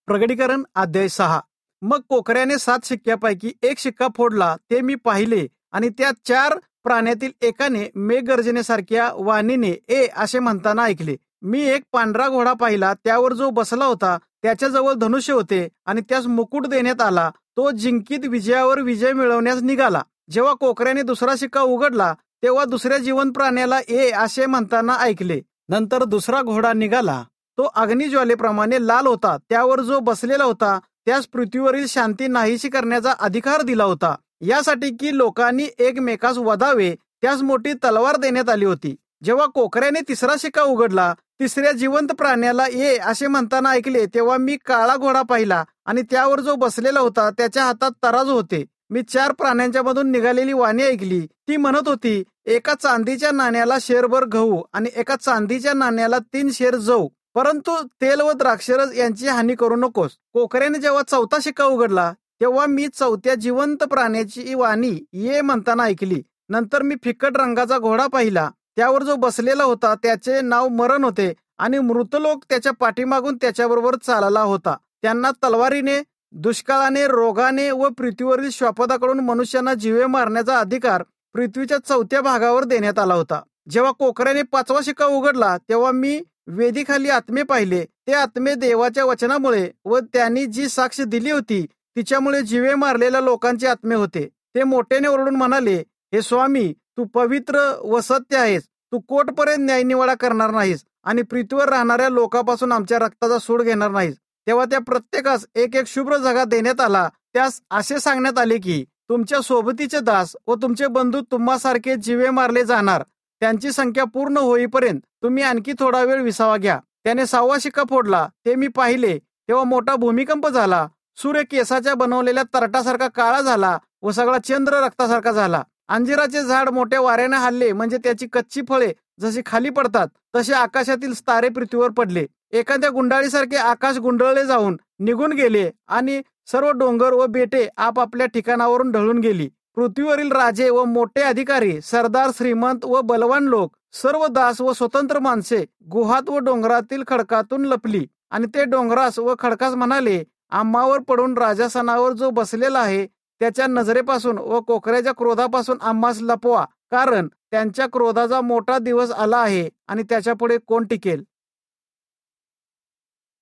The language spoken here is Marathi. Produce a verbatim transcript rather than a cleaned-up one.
प्रगटीकरण अध्याय सहा. मग कोकऱ्याने सात शिक्क्यापैकी एक शिक्का फोडला ते मी पाहिले, आणि त्या चार प्राण्यातील एकाने मेघगर्जनेसारख्या वाणीने ए असे म्हणताना ऐकले. मी एक पांढरा घोडा पाहिला, त्यावर जो बसला होता त्याच्याजवळ धनुष्य होते आणि त्यास मुकुट देण्यात आला. तो जिंकीत विजयावर विजय मिळवण्यास निघाला. जेव्हा कोकऱ्याने दुसरा शिक्का उघडला तेव्हा दुसऱ्या जिवंत प्राण्याला ए असे म्हणताना ऐकले. नंतर दुसरा घोडा निघाला. तो अग्निज्वालेप्रमाणे लाल होता. त्यावर जो बसलेला होता त्यास पृथ्वीवरील शांती नाहीशी करण्याचा अधिकार दिला होता, यासाठी की लोकांनी एकमेकास वधावे. त्यास मोठी तलवार देण्यात आली होती. जेव्हा कोकऱ्याने तिसरा शिक्का उघडला, तिसऱ्या जिवंत प्राण्याला ए असे म्हणताना ऐकले, तेव्हा मी काळा घोडा पाहिला आणि त्यावर जो बसलेला होता त्याच्या हातात तराजू होते. मी चार प्राण्यांच्या मधून निघालेली वाणी ऐकली. ती म्हणत होती, एका चांदीच्या नाण्याला शेरभर गहू आणि एका चांदीच्या नाण्याला तीन शेर जव, परंतु तेल व द्राक्षरस यांची हानी करू नकोस. कोकऱ्याने जेव्हा चौथा शिक्का उघडला तेव्हा मी चौथ्या जिवंत प्राण्याची वाणी ये म्हणताना ऐकली. नंतर मी फिकट रंगाचा घोडा पाहिला. त्यावर जो बसलेला होता त्याचे नाव मरण होते आणि मृतलोक त्याच्या पाठीमागून त्याच्याबरोबर चालला होता. त्यांना तलवारीने, दुष्काळाने, रोगाने व पृथ्वीवरील श्वापदाकडून मनुष्यांना जीवे मारण्याचा अधिकार पृथ्वीच्या चौथ्या भागावर देण्यात आला होता. जेव्हा कोकऱ्याने पाचवा शिक्का उघडला तेव्हा मी वेदीखाली आत्मे पाहिले. ते आत्मे देवाच्या वचनामुळे व त्यांनी जी साक्ष दिली होती तिच्यामुळे जीवे मारलेल्या लोकांचे आत्मे होते. ते मोठ्याने ओरडून म्हणाले, हे स्वामी, तू पवित्र व सत्य आहेस. तू कोटपर्यंत न्यायनिवाडा करणार नाहीस आणि पृथ्वीवर राहणाऱ्या लोकांपासून आमच्या रक्ताचा सूड घेणार नाहीस. तेव्हा त्या प्रत्येकास एक एक शुभ्र जगा देण्यात आला. त्यास असे सांगण्यात आले की तुमच्या सोबतीचे दास व तुमचे बंधू तुम्हासारखे जीवे मारले जाणार. त्यांची संख्या पूर्ण होईपर्यंत तुम्ही आणखी थोडा वेळ विसावा घ्या. त्याने सहावा शिक्का फोडला. ते मी पाहिले तेव्हा मोठा भूमिकंप झाला. सूर्य केसाच्या बनवलेल्या तरटासारखा काळा झाला व सगळा चंद्र रक्तासारखा झाला. अंजिराचे झाड मोठ्या वाऱ्याने हल्ले, म्हणजे त्याची कच्ची फळे जशी खाली पडतात तसे आकाशातील तारे पृथ्वीवर पडले. एखाद्या गुंडाळीसारखे आकाश गुंडळले जाऊन निघून गेले आणि सर्व डोंगर व बेटे आपापल्या ठिकाणावरून ढळून गेली. पृथ्वीवरील राजे व मोठे अधिकारी, सरदार, श्रीमंत व बलवान लोक, सर्व दास व स्वतंत्र माणसे गुहात व डोंगरातील खडकातून लपली. आणि ते डोंगरास व खडकास म्हणाले, आम्हावर पडून राजासनावर जो बसलेला आहे त्याच्या नजरेपासून व कोकऱ्याच्या क्रोधापासून आम्हास लपवा, कारण त्यांच्या क्रोधाचा मोठा दिवस आला आहे आणि त्याच्या पुढे कोण टिकेल.